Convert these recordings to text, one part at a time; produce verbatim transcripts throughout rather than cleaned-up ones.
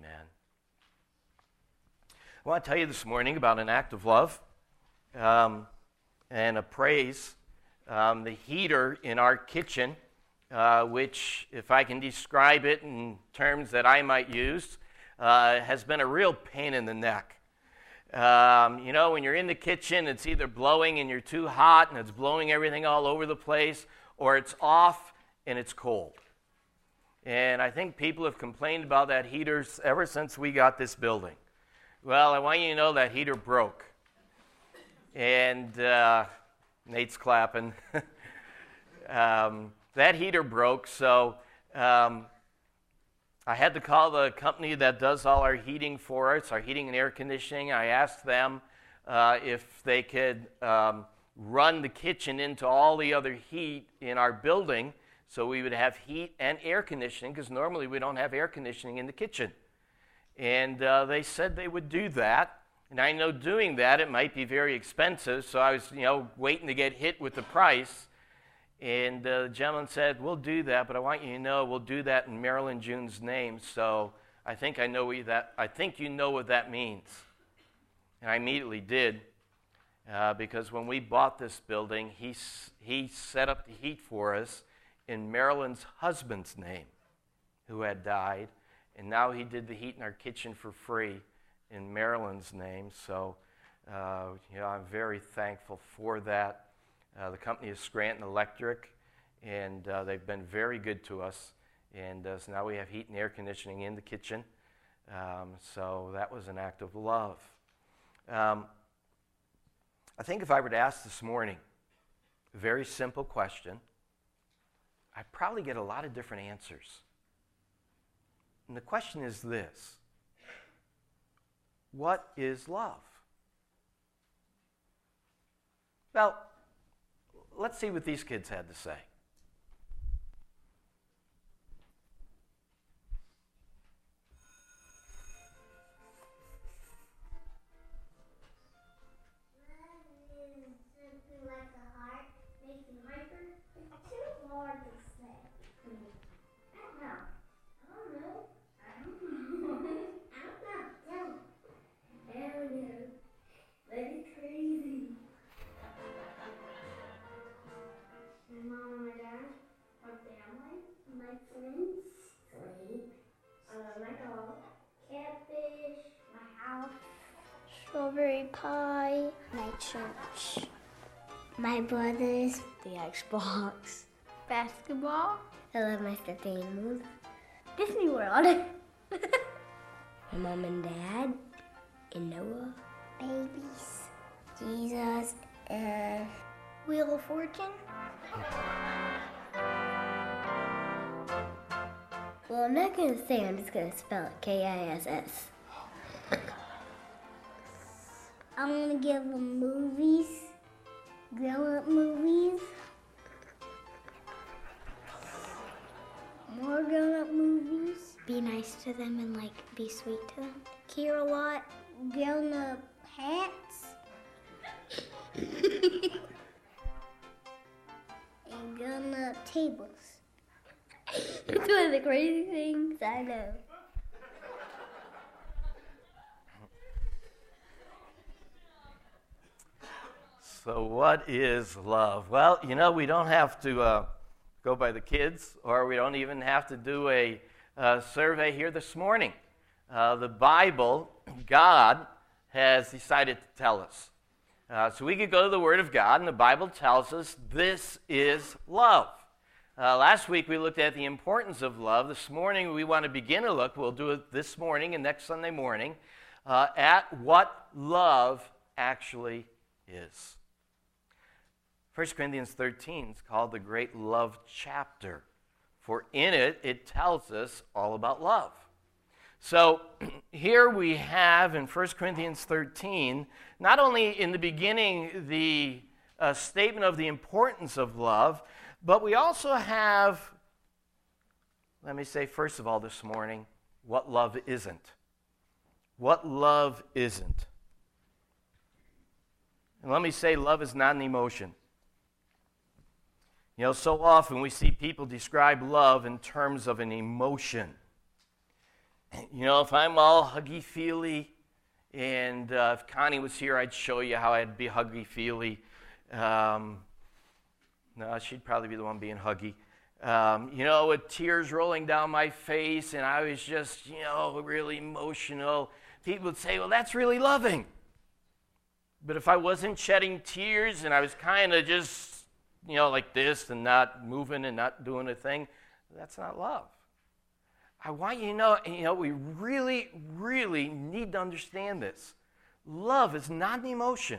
Amen. I want to tell you this morning about an act of love um, and a praise. Um, the heater in our kitchen, uh, which, if I can describe it in terms that I might use, uh, has been a real pain in the neck. Um, you know, when you're in the kitchen, it's either blowing and you're too hot and it's blowing everything all over the place, or it's off and it's cold. And I think people have complained about that heater ever since we got this building. Well, I want you to know that heater broke. And uh, Nate's clapping. um, that heater broke, so um, I had to call the company that does all our heating for us, our heating and air conditioning. I asked them uh, if they could um, run the kitchen into all the other heat in our building so we would have heat and air conditioning, because normally we don't have air conditioning in the kitchen. And uh, they said they would do that. And I know doing that, it might be very expensive, so I was, you know, waiting to get hit with the price. And uh, the gentleman said, we'll do that, but I want you to know we'll do that in Marilyn June's name. So I think I know what that. I think you know what that means. And I immediately did, uh, because when we bought this building, he he set up the heat for us in Marilyn's husband's name, who had died, and now he did the heat in our kitchen for free in Marilyn's name. So, uh, you know, I'm very thankful for that. Uh, the company is Scranton Electric, and uh, they've been very good to us. And uh, so now we have heat and air conditioning in the kitchen. Um, so that was an act of love. Um, I think if I were to ask this morning a very simple question, I'd probably get a lot of different answers. And the question is this: what is love? Well, let's see what these kids had to say. Strawberry pie, my church, my brothers, the Xbox, basketball. I love my stuffed animals. Disney World. My mom and dad, and Noah. Babies, Jesus, and Wheel of Fortune. Well, I'm not going to say, I'm just going to spell it K I S S. I'm going to give them movies, grown-up movies, more grown-up movies. Be nice to them and, like, be sweet to them. Care a lot, grown-up hats, and grown-up tables. It's one of the crazy things I know. So what is love? Well, you know, we don't have to uh, go by the kids, or we don't even have to do a uh, survey here this morning. Uh, the Bible, God has decided to tell us. Uh, so we could go to the Word of God, and the Bible tells us this is love. Uh, last week we looked at the importance of love. This morning we want to begin a look, we'll do it this morning and next Sunday morning, uh, at what love actually is. First Corinthians thirteen is called the great love chapter, for in it, it tells us all about love. So here we have in First Corinthians thirteen, not only in the beginning the uh, statement of the importance of love, but we also have, let me say first of all this morning, what love isn't. What love isn't. And let me say, love is not an emotion. You know, so often we see people describe love in terms of an emotion. You know, if I'm all huggy-feely, and uh, if Connie was here, I'd show you how I'd be huggy-feely. Um, no, she'd probably be the one being huggy. Um, you know, with tears rolling down my face, and I was just, you know, really emotional. People would say, well, that's really loving. But if I wasn't shedding tears and I was kind of just, you know, like this and not moving and not doing a thing, that's not love. I want you to know, you know, we really, really need to understand this. Love is not an emotion.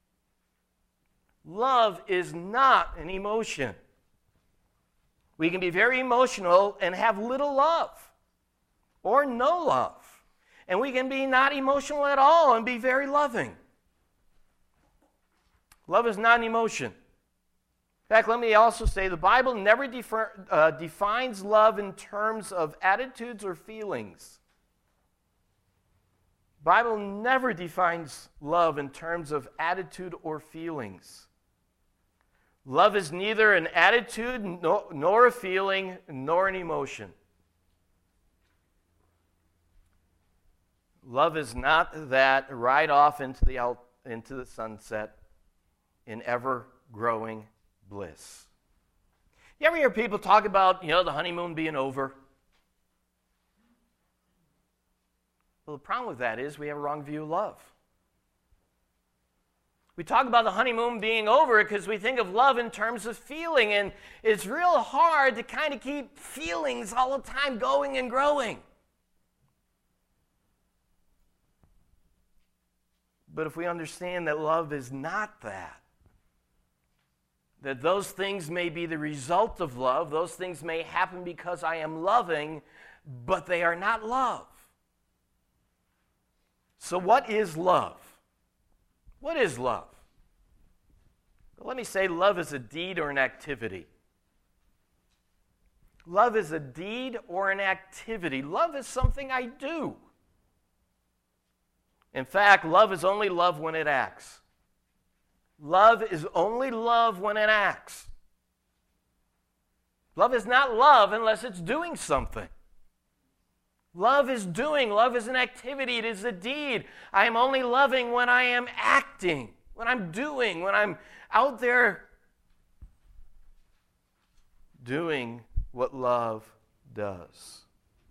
Love is not an emotion. We can be very emotional and have little love or no love. And we can be not emotional at all and be very loving. Love is not an emotion. In fact, let me also say the Bible never defer, uh, defines love in terms of attitudes or feelings. The Bible never defines love in terms of attitude or feelings. Love is neither an attitude nor, nor a feeling nor an emotion. Love is not that ride off into the out, into the sunset in ever-growing bliss. You ever hear people talk about, you know, the honeymoon being over? Well, the problem with that is we have a wrong view of love. We talk about the honeymoon being over because we think of love in terms of feeling, and it's real hard to kind of keep feelings all the time going and growing. But if we understand that love is not that, that those things may be the result of love, those things may happen because I am loving, but they are not love. So what is love? What is love? Well, let me say love is a deed or an activity. Love is a deed or an activity. Love is something I do. In fact, love is only love when it acts. Love is only love when it acts. Love is not love unless it's doing something. Love is doing. Love is an activity. It is a deed. I am only loving when I am acting, when I'm doing, when I'm out there doing what love does.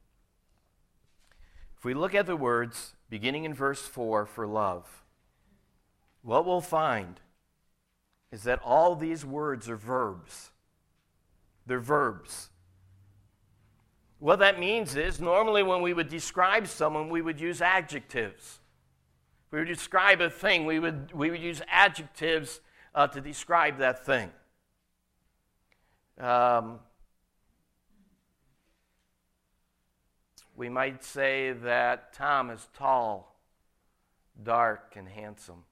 If we look at the words beginning in verse four for love, what we'll find is that all these words are verbs. They're verbs. What that means is, normally when we would describe someone, we would use adjectives. We would describe a thing, we would, we would use adjectives uh, to describe that thing. Um, we might say that Tom is tall, dark, and handsome.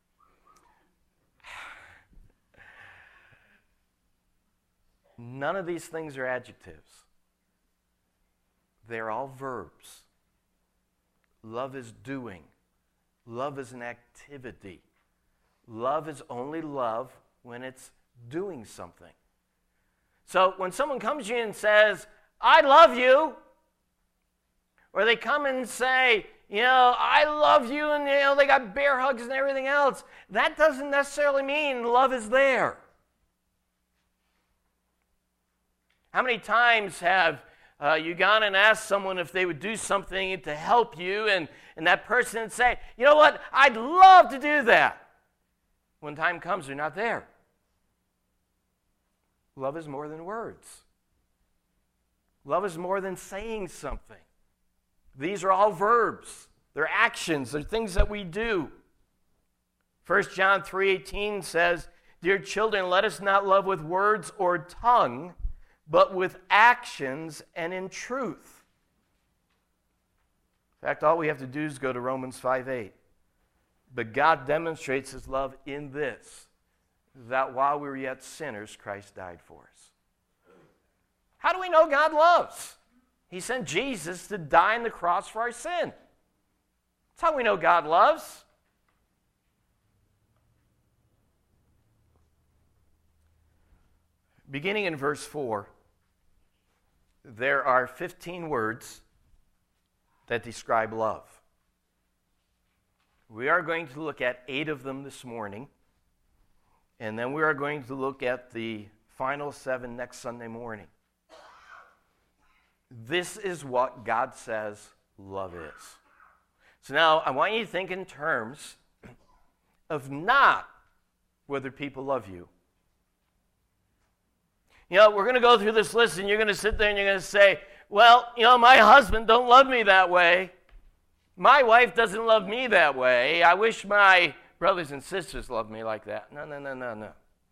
None of these things are adjectives. They're all verbs. Love is doing. Love is an activity. Love is only love when it's doing something. So when someone comes to you and says, I love you, or they come and say, you know, I love you, and you know, they got bear hugs and everything else, that doesn't necessarily mean love is there. How many times have uh, you gone and asked someone if they would do something to help you, and, and that person would say, you know what, I'd love to do that. When time comes, they're not there. Love is more than words. Love is more than saying something. These are all verbs. They're actions. They're things that we do. First John three eighteen says, dear children, let us not love with words or tongue, but with actions and in truth. In fact, all we have to do is go to Romans five eight. But God demonstrates his love in this, that while we were yet sinners, Christ died for us. How do we know God loves? He sent Jesus to die on the cross for our sin. That's how we know God loves. Beginning in verse four, there are fifteen words that describe love. We are going to look at eight of them this morning, and then we are going to look at the final seven next Sunday morning. This is what God says love is. So now I want you to think in terms of not whether people love you. You know, we're going to go through this list, and you're going to sit there and you're going to say, well, you know, my husband don't love me that way. My wife doesn't love me that way. I wish my brothers and sisters loved me like that. No, no, no, no, no.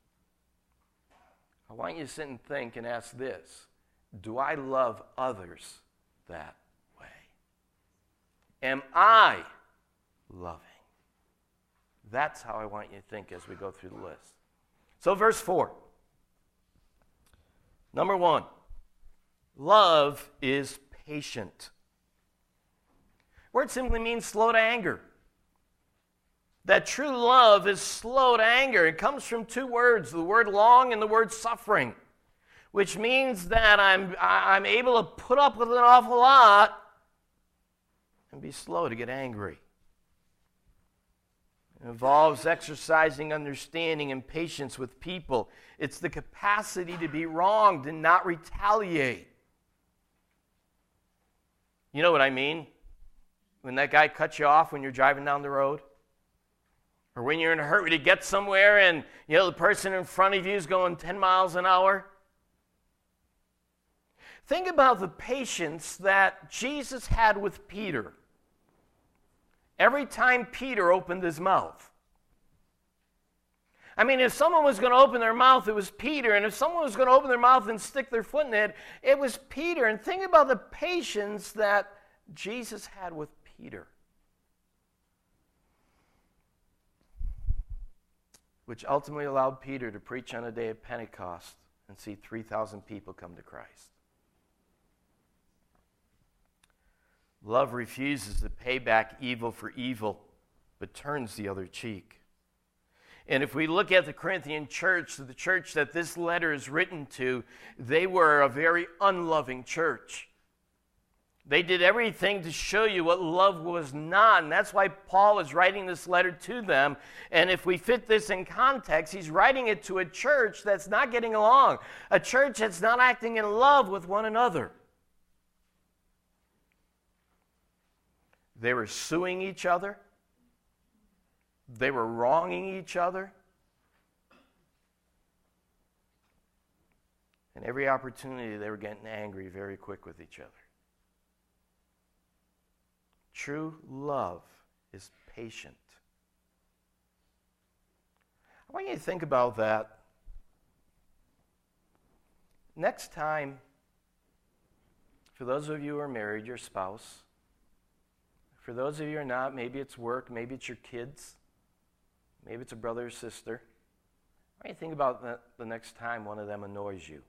I want you to sit and think and ask this. Do I love others that way? Am I loving? That's how I want you to think as we go through the list. So verse four. Number one, love is patient. Word simply means slow to anger. That true love is slow to anger. It comes from two words, the word long and the word suffering, which means that I'm, I'm able to put up with an awful lot and be slow to get angry. It involves exercising understanding and patience with people. It's the capacity to be wronged and not retaliate. You know what I mean? When that guy cuts you off when you're driving down the road? Or when you're in a hurry to get somewhere and, you know, the person in front of you is going ten miles an hour? Think about the patience that Jesus had with Peter. Every time Peter opened his mouth. I mean, if someone was going to open their mouth, it was Peter. And if someone was going to open their mouth and stick their foot in it, it was Peter. And think about the patience that Jesus had with Peter. Which ultimately allowed Peter to preach on a day of Pentecost and see three thousand people come to Christ. Love refuses to pay back evil for evil, but turns the other cheek. And if we look at the Corinthian church, the church that this letter is written to, they were a very unloving church. They did everything to show you what love was not, and that's why Paul is writing this letter to them. And if we fit this in context, he's writing it to a church that's not getting along, a church that's not acting in love with one another. They were suing each other. They were wronging each other. And every opportunity, they were getting angry very quick with each other. True love is patient. I want you to think about that. Next time, for those of you who are married, your spouse. For those of you who are not, maybe it's work, maybe it's your kids, maybe it's a brother or sister. I want you to think about the, the next time one of them annoys you.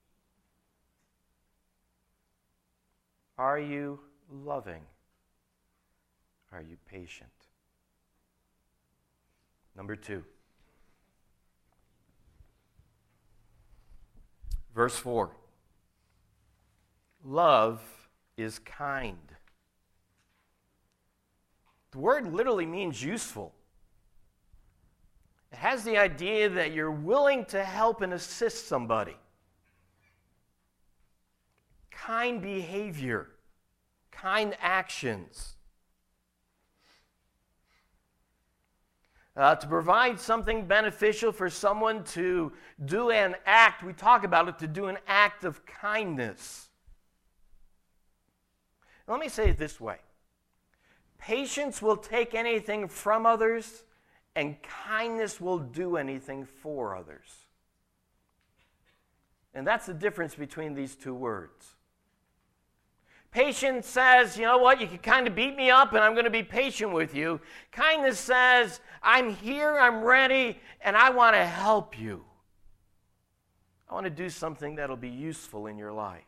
Are you loving? Are you patient? Number two. Verse four. Love is kind. The word literally means useful. It has the idea that you're willing to help and assist somebody. Kind behavior, kind actions. Uh, to provide something beneficial for someone to do an act, we talk about it, to do an act of kindness. Let me say it this way. Patience will take anything from others, and kindness will do anything for others. And that's the difference between these two words. Patience says, you know what, you can kind of beat me up and I'm going to be patient with you. Kindness says, I'm here, I'm ready, and I want to help you. I want to do something that'll be useful in your life.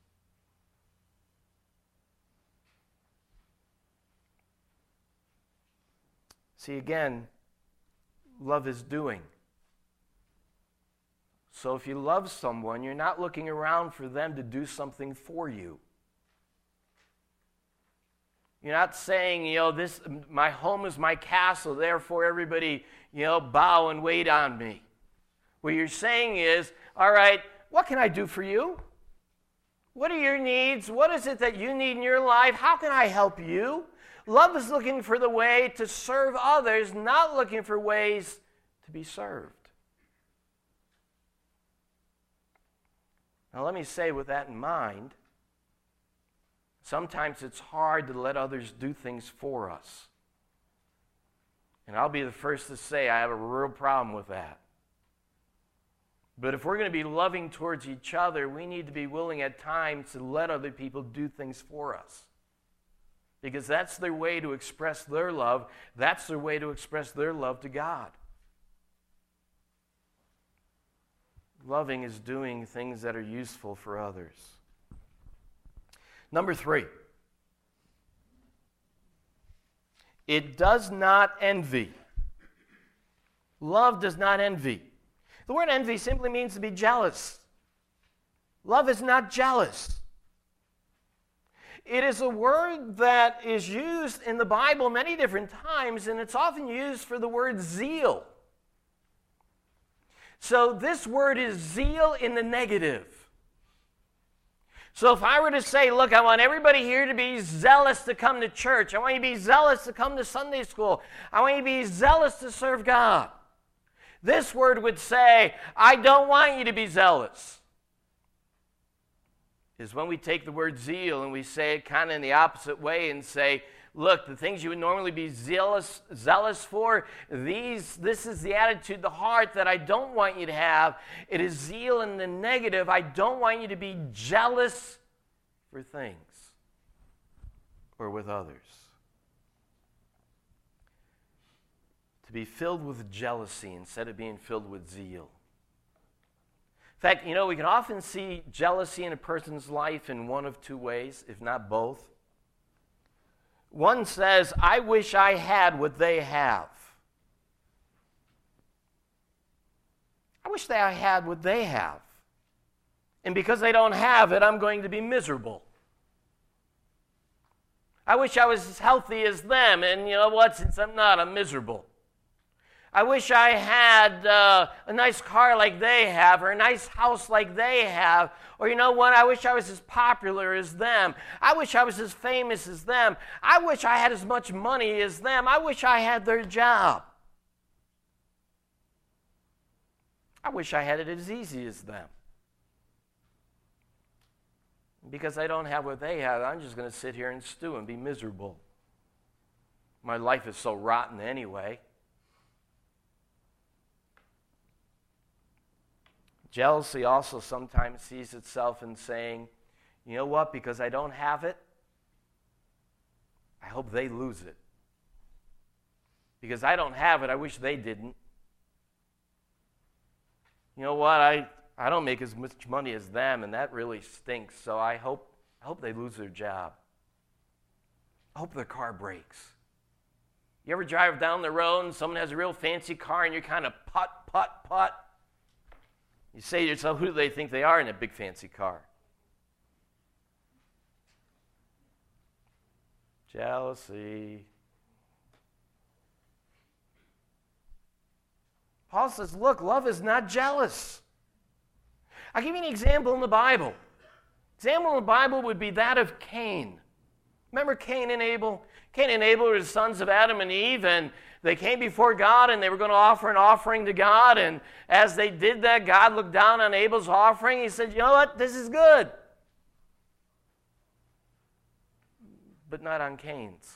See, again, love is doing. So if you love someone, you're not looking around for them to do something for you. You're not saying, you know, this, my home is my castle, therefore everybody, you know, bow and wait on me. What you're saying is, all right, what can I do for you? What are your needs? What is it that you need in your life? How can I help you? Love is looking for the way to serve others, not looking for ways to be served. Now, let me say with that in mind, sometimes it's hard to let others do things for us. And I'll be the first to say I have a real problem with that. But if we're going to be loving towards each other, we need to be willing at times to let other people do things for us. Because that's their way to express their love. That's their way to express their love to God. Loving is doing things that are useful for others. Number three, it does not envy. Love does not envy. The word envy simply means to be jealous. Love is not jealous. It is a word that is used in the Bible many different times, and it's often used for the word zeal. So this word is zeal in the negative. So if I were to say, look, I want everybody here to be zealous to come to church. I want you to be zealous to come to Sunday school. I want you to be zealous to serve God. This word would say, I don't want you to be zealous. Is when we take the word zeal and we say it kind of in the opposite way and say, look, the things you would normally be zealous, zealous for, these, this is the attitude, the heart that I don't want you to have. It is zeal in the negative. I don't want you to be jealous for things or with others. To be filled with jealousy instead of being filled with zeal. In fact, you know, we can often see jealousy in a person's life in one of two ways, if not both. One says, I wish I had what they have. I wish that I had what they have. And because they don't have it, I'm going to be miserable. I wish I was as healthy as them, and you know what? Since I'm not, I'm miserable. I wish I had uh, a nice car like they have, or a nice house like they have, or you know what, I wish I was as popular as them. I wish I was as famous as them. I wish I had as much money as them. I wish I had their job. I wish I had it as easy as them. Because I don't have what they have, I'm just going to sit here and stew and be miserable. My life is so rotten anyway. Jealousy also sometimes sees itself in saying, you know what, because I don't have it, I hope they lose it. Because I don't have it, I wish they didn't. You know what, I, I don't make as much money as them, and that really stinks, so I hope, I hope they lose their job. I hope their car breaks. You ever drive down the road and someone has a real fancy car and you're kind of putt, putt, putt? You say to yourself, who do they think they are in a big fancy car? Jealousy. Paul says, look, love is not jealous. I'll give you an example in the Bible. Example in the Bible would be that of Cain. Remember Cain and Abel? Cain and Abel were the sons of Adam and Eve, and they came before God, and they were going to offer an offering to God, and as they did that, God looked down on Abel's offering. He said, you know what? This is good. But not on Cain's.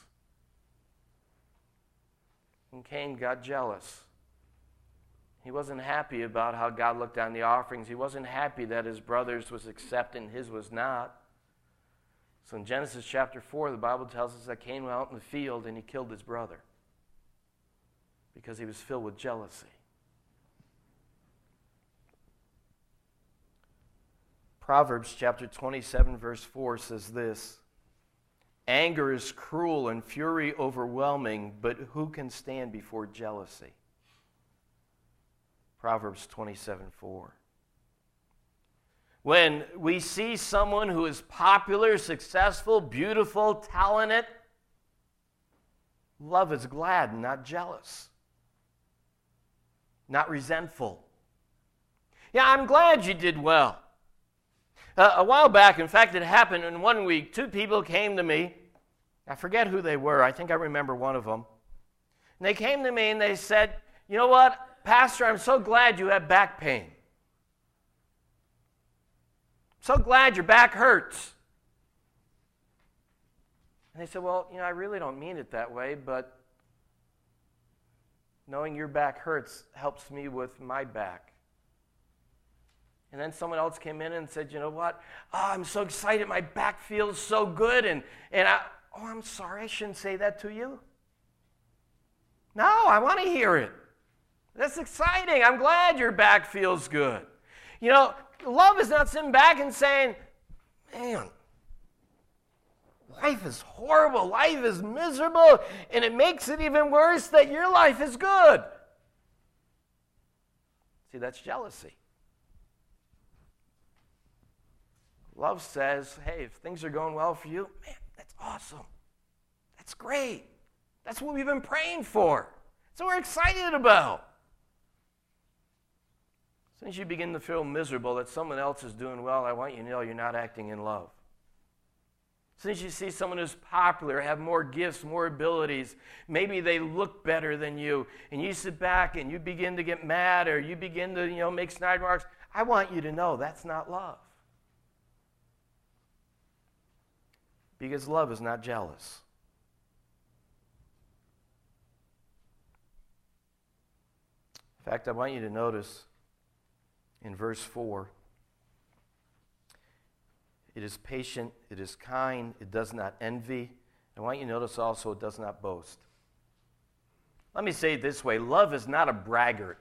And Cain got jealous. He wasn't happy about how God looked on the offerings. He wasn't happy that his brother's was accepted and his was not. So in Genesis chapter four, the Bible tells us that Cain went out in the field and he killed his brother because he was filled with jealousy. Proverbs chapter twenty-seven, verse four says this, anger is cruel and fury overwhelming, but who can stand before jealousy? Proverbs twenty-seven, four. When we see someone who is popular, successful, beautiful, talented, Love is glad and not jealous, not resentful. Yeah, I'm glad you did well. Uh, a while back, in fact, it happened in one week. Two people came to me. I forget who they were. I think I remember one of them. And they came to me and they said, you know what, Pastor, I'm so glad you have back pain. So glad your back hurts. And they said, well, you know, I really don't mean it that way, but knowing your back hurts helps me with my back. And then someone else came in and said, you know what? Oh, I'm so excited. My back feels so good. And, and I, oh, I'm sorry. I shouldn't say that to you. No, I want to hear it. That's exciting. I'm glad your back feels good. You know, love is not sitting back and saying, man, life is horrible. Life is miserable. And it makes it even worse that your life is good. See, that's jealousy. Love says, hey, if things are going well for you, man, that's awesome. That's great. That's what we've been praying for. That's what we're excited about. As soon as you begin to feel miserable that someone else is doing well, I want you to know you're not acting in love. As soon as you see someone who's popular, have more gifts, more abilities, maybe they look better than you, and you sit back and you begin to get mad or you begin to, you know, make snide remarks, I want you to know that's not love. Because love is not jealous. In fact, I want you to notice in verse four, it is patient, it is kind, it does not envy. I want you to notice also it does not boast. Let me say it this way, love is not a braggart.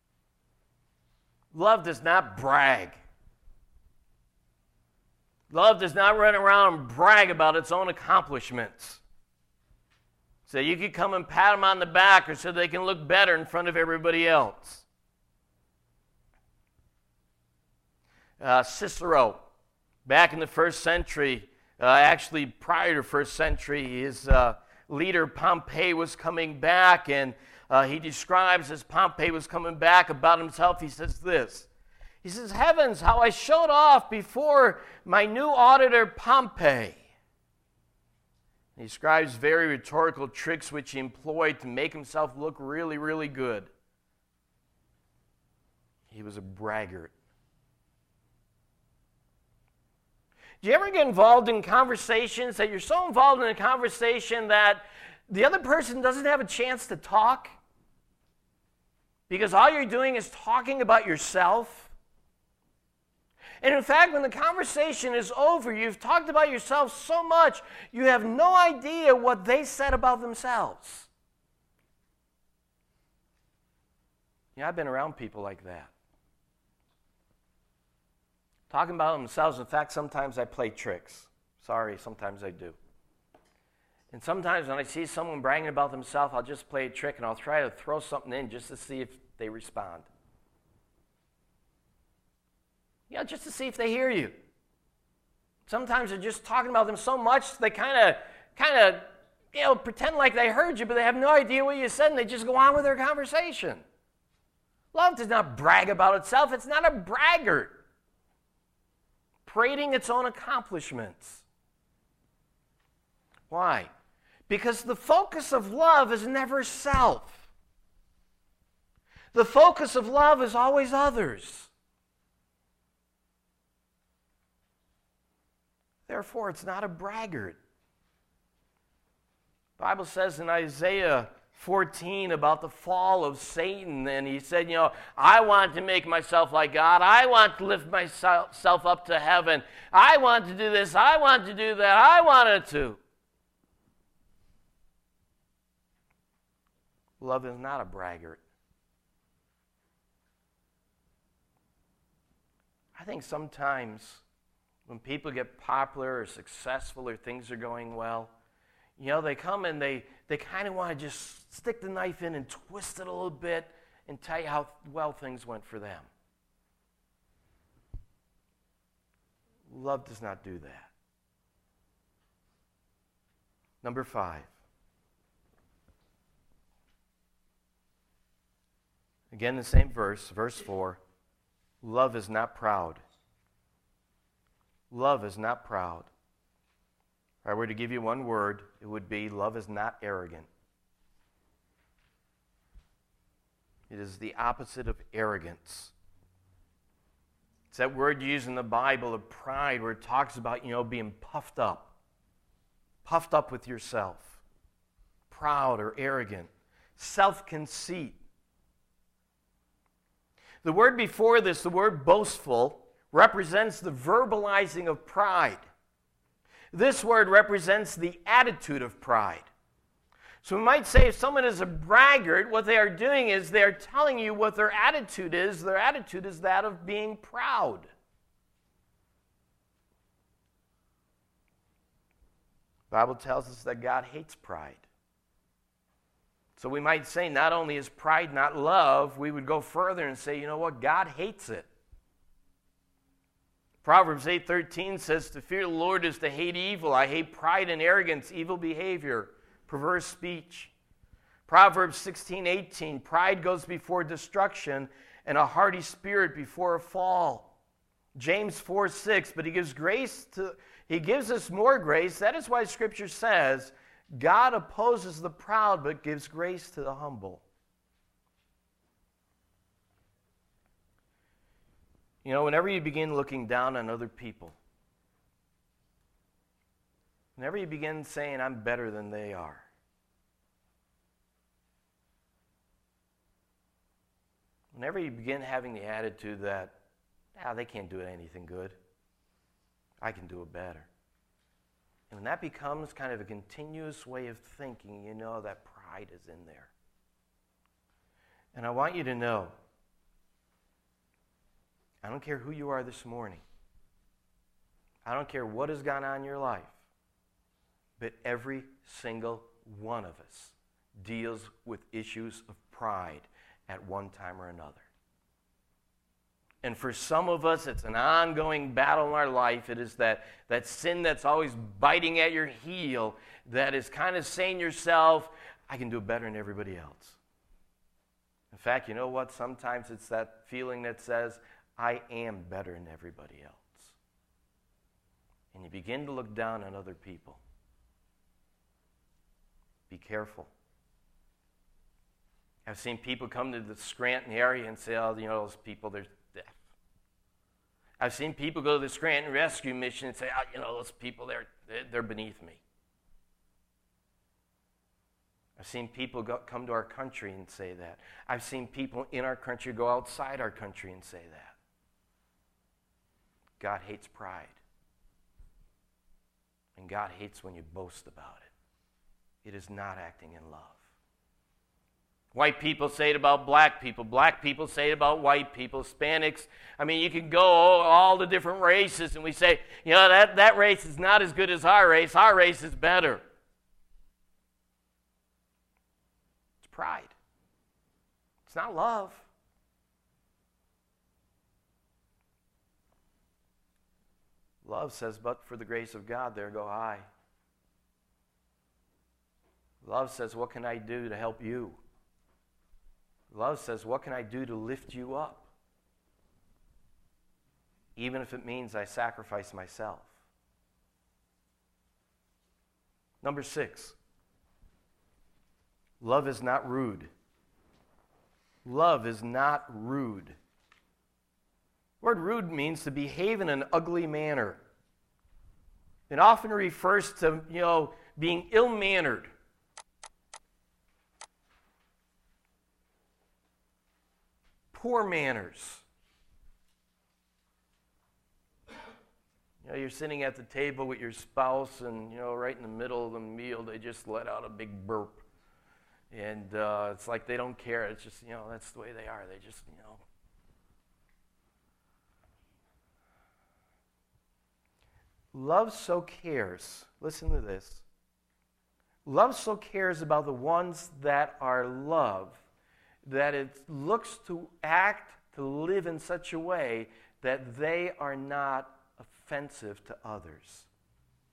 Love does not brag. Love does not run around and brag about its own accomplishments. So you can come and pat them on the back or so they can look better in front of everybody else. Uh, Cicero, back in the first century, uh, actually prior to first century, his uh, leader Pompey was coming back, and uh, he describes as Pompey was coming back about himself, he says this. He says, heavens, how I showed off before my new auditor Pompey. He describes very rhetorical tricks which he employed to make himself look really, really good. He was a braggart. Do you ever get involved in conversations that you're so involved in a conversation that the other person doesn't have a chance to talk? Because all you're doing is talking about yourself? And in fact, when the conversation is over, you've talked about yourself so much, you have no idea what they said about themselves. Yeah, I've been around people like that. Talking about themselves. In fact, sometimes I play tricks. Sorry, sometimes I do. And sometimes when I see someone bragging about themselves, I'll just play a trick and I'll try to throw something in just to see if they respond. Yeah, just to see if they hear you. Sometimes they're just talking about them so much they kind of, kind of, you know, pretend like they heard you, but they have no idea what you said, and they just go on with their conversation. Love does not brag about itself. It's not a braggart, parading its own accomplishments. Why? Because the focus of love is never self. The focus of love is always others. Therefore, it's not a braggart. The Bible says in Isaiah fourteen about the fall of Satan, and he said, you know, I want to make myself like God. I want to lift myself up to heaven. I want to do this. I want to do that. I wanted to. Love is not a braggart. I think sometimes when people get popular or successful or things are going well, you know, they come and they, they kind of want to just stick the knife in and twist it a little bit and tell you how well things went for them. Love does not do that. Number five. Again, the same verse, verse four. Love is not proud. Love is not proud. If I were to give you one word, it would be love is not arrogant. It is the opposite of arrogance. It's that word used in the Bible of pride, where it talks about, you know, being puffed up. Puffed up with yourself. Proud or arrogant. Self-conceit. The word before this, the word boastful, represents the verbalizing of pride. This word represents the attitude of pride. So we might say if someone is a braggart, what they are doing is they are telling you what their attitude is. Their attitude is that of being proud. The Bible tells us that God hates pride. So we might say not only is pride not love, we would go further and say, you know what, God hates it. Proverbs eight thirteen says, to fear the Lord is to hate evil. I hate pride and arrogance, evil behavior, perverse speech. Proverbs sixteen eighteen, pride goes before destruction and a haughty spirit before a fall. James four six, but he gives grace to, he gives us more grace. That is why Scripture says, God opposes the proud but gives grace to the humble. You know, whenever you begin looking down on other people, whenever you begin saying, I'm better than they are, whenever you begin having the attitude that, ah, they can't do anything good, I can do it better. And when that becomes kind of a continuous way of thinking, you know that pride is in there. And I want you to know, I don't care who you are this morning. I don't care what has gone on in your life. But every single one of us deals with issues of pride at one time or another. And for some of us, it's an ongoing battle in our life. It is that, that sin that's always biting at your heel that is kind of saying to yourself, I can do it better than everybody else. In fact, you know what? Sometimes it's that feeling that says, I am better than everybody else. And you begin to look down on other people. Be careful. I've seen people come to the Scranton area and say, oh, you know, those people, they're deaf. I've seen people go to the Scranton Rescue Mission and say, oh, you know, those people, they're, they're beneath me. I've seen people go, come to our country and say that. I've seen people in our country go outside our country and say that. God hates pride. And God hates when you boast about it. It is not acting in love. White people say it about black people. Black people say it about white people. Hispanics, I mean, you can go all the different races and we say, you know, that, that race is not as good as our race. Our race is better. It's pride. It's not love. Love says, but for the grace of God, there go I. Love says, what can I do to help you? Love says, what can I do to lift you up? Even if it means I sacrifice myself. Number six, love is not rude. Love is not rude. The word rude means to behave in an ugly manner. It often refers to, you know, being ill-mannered. Poor manners. You know, you're sitting at the table with your spouse and, you know, right in the middle of the meal, they just let out a big burp. And uh, it's like they don't care. It's just, you know, that's the way they are. They just, you know. Love so cares. Listen to this. Love so cares about the ones that are loved that it looks to act, to live in such a way that they are not offensive to others.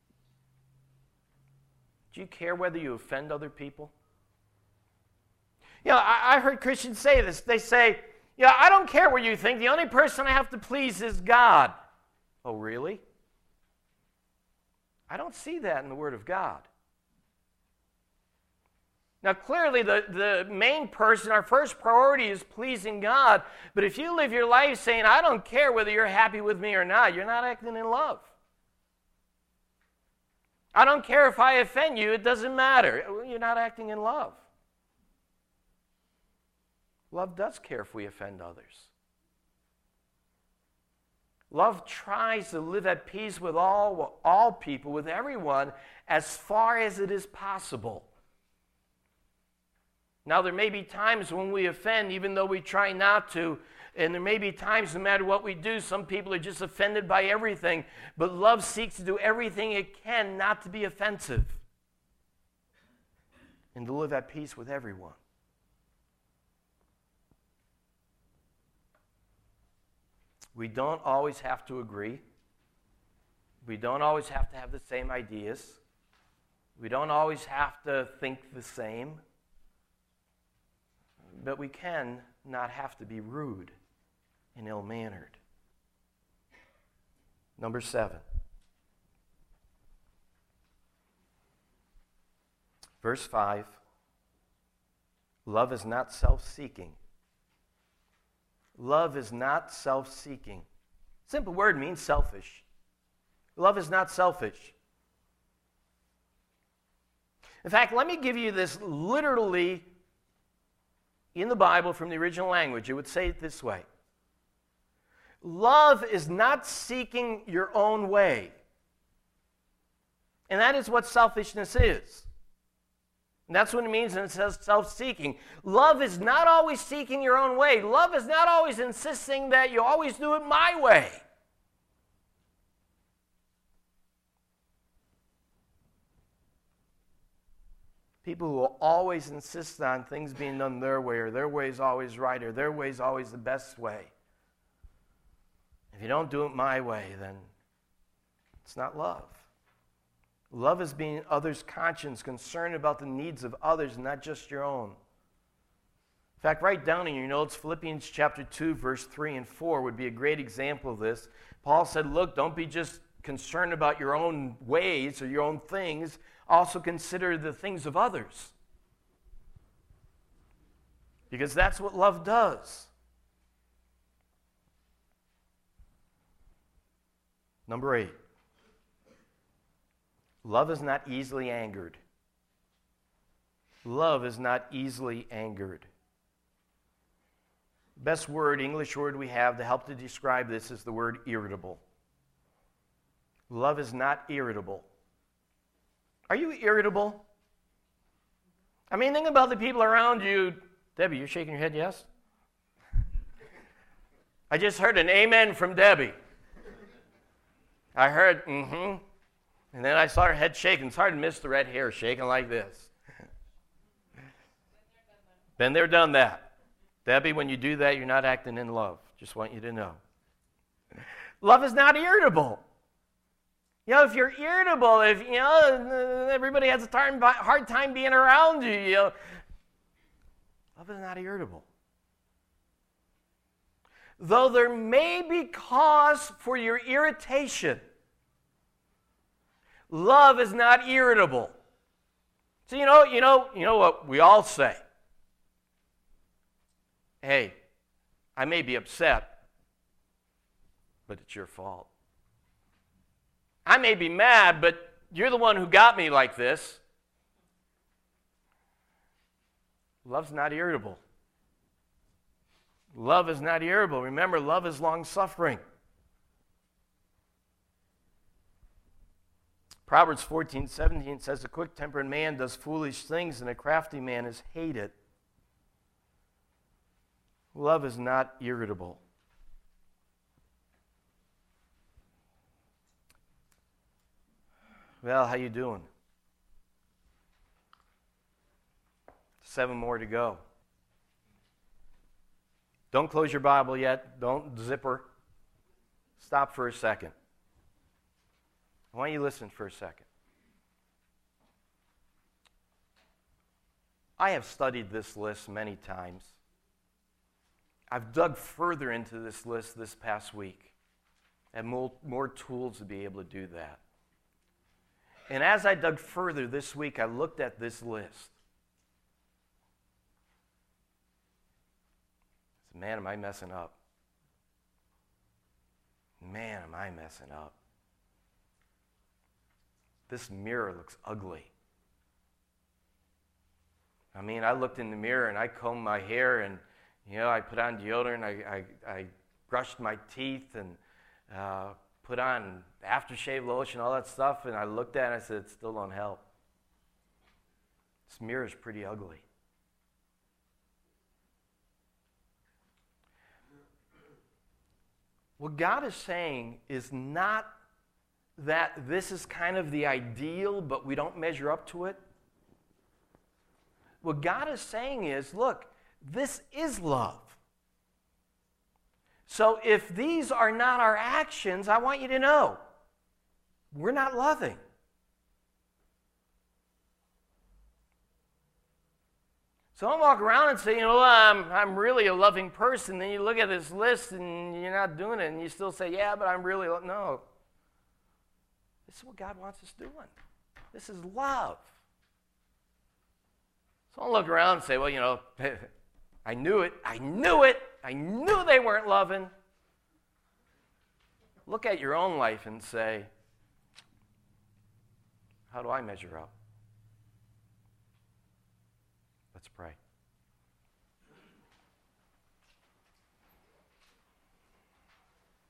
Do you care whether you offend other people? You know, I, I heard Christians say this. They say, yeah, I don't care what you think. The only person I have to please is God. Oh, really? I don't see that in the Word of God. Now, clearly, the, the main person, our first priority is pleasing God. But if you live your life saying, I don't care whether you're happy with me or not, you're not acting in love. I don't care if I offend you, it doesn't matter. You're not acting in love. Love does care if we offend others. Love tries to live at peace with all, all people, with everyone, as far as it is possible. Now, there may be times when we offend, even though we try not to, and there may be times, no matter what we do, some people are just offended by everything, but love seeks to do everything it can not to be offensive and to live at peace with everyone. We don't always have to agree. We don't always have to have the same ideas. We don't always have to think the same. But we can not have to be rude and ill-mannered. Number seven. Verse five. Love is not self-seeking. Love is not self-seeking. Simple word means selfish. Love is not selfish. In fact, let me give you this literally in the Bible from the original language. It would say it this way. Love is not seeking your own way. And that is what selfishness is. And that's what it means when it says self-seeking. Love is not always seeking your own way. Love is not always insisting that you always do it my way. People who will always insist on things being done their way, or their way is always right, or their way is always the best way. If you don't do it my way, then it's not love. Love is being others' conscience, concerned about the needs of others, not just your own. In fact, write down in your notes, Philippians chapter two, verse three and four would be a great example of this. Paul said, look, don't be just concerned about your own ways or your own things. Also consider the things of others. Because that's what love does. Number eight. Love is not easily angered. Love is not easily angered. Best word, English word we have to help to describe this is the word irritable. Love is not irritable. Are you irritable? I mean, think about the people around you. Debbie, you're shaking your head, yes? I just heard an amen from Debbie. I heard, mm-hmm. And then I saw her head shaking. It's hard to miss the red hair shaking like this. Been there, done that. Debbie, when you do that, you're not acting in love. Just want you to know. Love is not irritable. You know, if you're irritable, if, you know, everybody has a time, hard time being around you, you know, love is not irritable. Though there may be cause for your irritation, love is not irritable. So you know, you know, you know what we all say. Hey, I may be upset, but it's your fault. I may be mad, but you're the one who got me like this. Love's not irritable. Love is not irritable. Remember, love is long-suffering. Proverbs fourteen seventeen says, a quick-tempered man does foolish things, and a crafty man is hated. Love is not irritable. Well, how you doing? Seven more to go. Don't close your Bible yet. Don't zipper. Stop for a second. I want you to listen for a second. I have studied this list many times. I've dug further into this list this past week. I have more, more tools to be able to do that. And as I dug further this week, I looked at this list. I said, man, am I messing up? Man, am I messing up? This mirror looks ugly. I mean, I looked in the mirror and I combed my hair and, you know, I put on deodorant, I, I, I brushed my teeth and uh, put on aftershave lotion, all that stuff, and I looked at it and I said, it still don't help. This mirror is pretty ugly. What God is saying is not that this is kind of the ideal, but we don't measure up to it. What God is saying is, look, this is love. So if these are not our actions, I want you to know, we're not loving. So don't walk around and say, you know, I'm, I'm really a loving person. Then you look at this list and you're not doing it, and you still say, yeah, but I'm really, lo-. No. This is what God wants us doing. This is love. So don't look around and say, well, you know, I knew it. I knew it. I knew they weren't loving. Look at your own life and say, how do I measure up? Let's pray.